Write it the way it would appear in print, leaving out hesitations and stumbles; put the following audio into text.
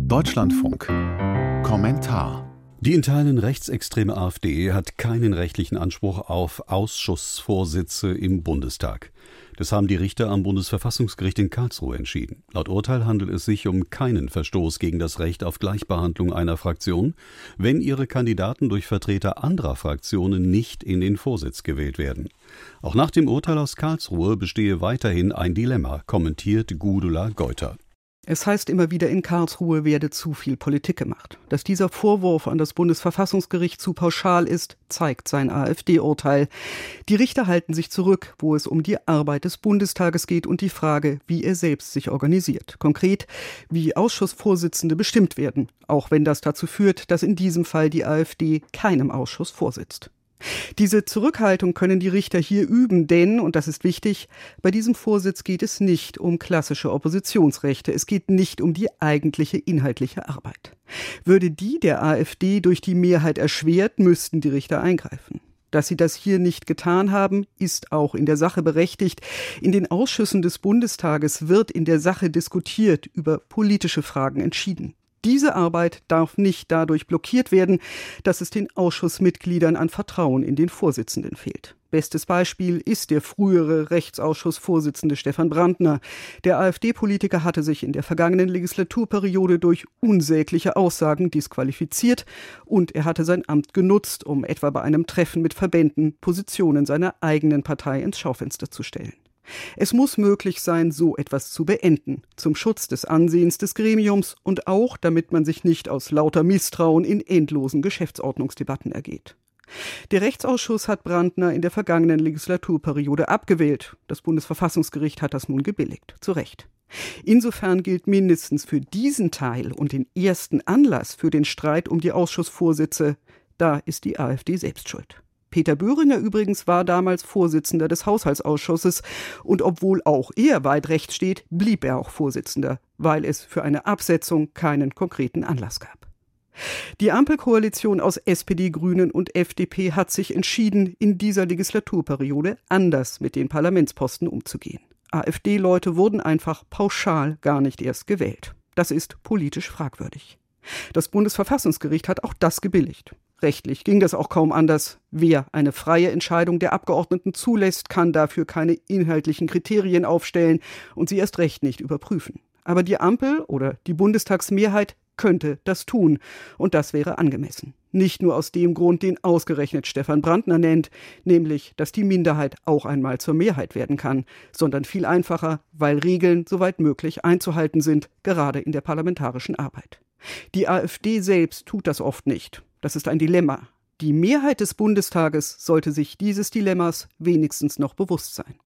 Deutschlandfunk. Kommentar. Die in Teilen rechtsextreme AfD hat keinen rechtlichen Anspruch auf Ausschussvorsitze im Bundestag. Das haben die Richter am Bundesverfassungsgericht in Karlsruhe entschieden. Laut Urteil handelt es sich um keinen Verstoß gegen das Recht auf Gleichbehandlung einer Fraktion, wenn ihre Kandidaten durch Vertreter anderer Fraktionen nicht in den Vorsitz gewählt werden. Auch nach dem Urteil aus Karlsruhe bestehe weiterhin ein Dilemma, kommentiert Gudula Geuter. Es heißt immer wieder, in Karlsruhe werde zu viel Politik gemacht. Dass dieser Vorwurf an das Bundesverfassungsgericht zu pauschal ist, zeigt sein AfD-Urteil. Die Richter halten sich zurück, wo es um die Arbeit des Bundestages geht und die Frage, wie er selbst sich organisiert. Konkret, wie Ausschussvorsitzende bestimmt werden, auch wenn das dazu führt, dass in diesem Fall die AfD keinem Ausschuss vorsitzt. Diese Zurückhaltung können die Richter hier üben, denn, und das ist wichtig, bei diesem Vorsitz geht es nicht um klassische Oppositionsrechte, es geht nicht um die eigentliche inhaltliche Arbeit. Würde die der AfD durch die Mehrheit erschwert, müssten die Richter eingreifen. Dass sie das hier nicht getan haben, ist auch in der Sache berechtigt. In den Ausschüssen des Bundestages wird in der Sache diskutiert, über politische Fragen entschieden. Diese Arbeit darf nicht dadurch blockiert werden, dass es den Ausschussmitgliedern an Vertrauen in den Vorsitzenden fehlt. Bestes Beispiel ist der frühere Rechtsausschussvorsitzende Stefan Brandner. Der AfD-Politiker hatte sich in der vergangenen Legislaturperiode durch unsägliche Aussagen disqualifiziert und er hatte sein Amt genutzt, um etwa bei einem Treffen mit Verbänden Positionen seiner eigenen Partei ins Schaufenster zu stellen. Es muss möglich sein, so etwas zu beenden, zum Schutz des Ansehens des Gremiums und auch, damit man sich nicht aus lauter Misstrauen in endlosen Geschäftsordnungsdebatten ergeht. Der Rechtsausschuss hat Brandner in der vergangenen Legislaturperiode abgewählt. Das Bundesverfassungsgericht hat das nun gebilligt, zu Recht. Insofern gilt mindestens für diesen Teil und den ersten Anlass für den Streit um die Ausschussvorsitze, da ist die AfD selbst schuld. Peter Böhringer übrigens war damals Vorsitzender des Haushaltsausschusses und obwohl auch er weit rechts steht, blieb er auch Vorsitzender, weil es für eine Absetzung keinen konkreten Anlass gab. Die Ampelkoalition aus SPD, Grünen und FDP hat sich entschieden, in dieser Legislaturperiode anders mit den Parlamentsposten umzugehen. AfD-Leute wurden einfach pauschal gar nicht erst gewählt. Das ist politisch fragwürdig. Das Bundesverfassungsgericht hat auch das gebilligt. Rechtlich ging das auch kaum anders. Wer eine freie Entscheidung der Abgeordneten zulässt, kann dafür keine inhaltlichen Kriterien aufstellen und sie erst recht nicht überprüfen. Aber die Ampel oder die Bundestagsmehrheit könnte das tun und das wäre angemessen. Nicht nur aus dem Grund, den ausgerechnet Stefan Brandner nennt, nämlich, dass die Minderheit auch einmal zur Mehrheit werden kann, sondern viel einfacher, weil Regeln soweit möglich einzuhalten sind, gerade in der parlamentarischen Arbeit. Die AfD selbst tut das oft nicht. Das ist ein Dilemma. Die Mehrheit des Bundestages sollte sich dieses Dilemmas wenigstens noch bewusst sein.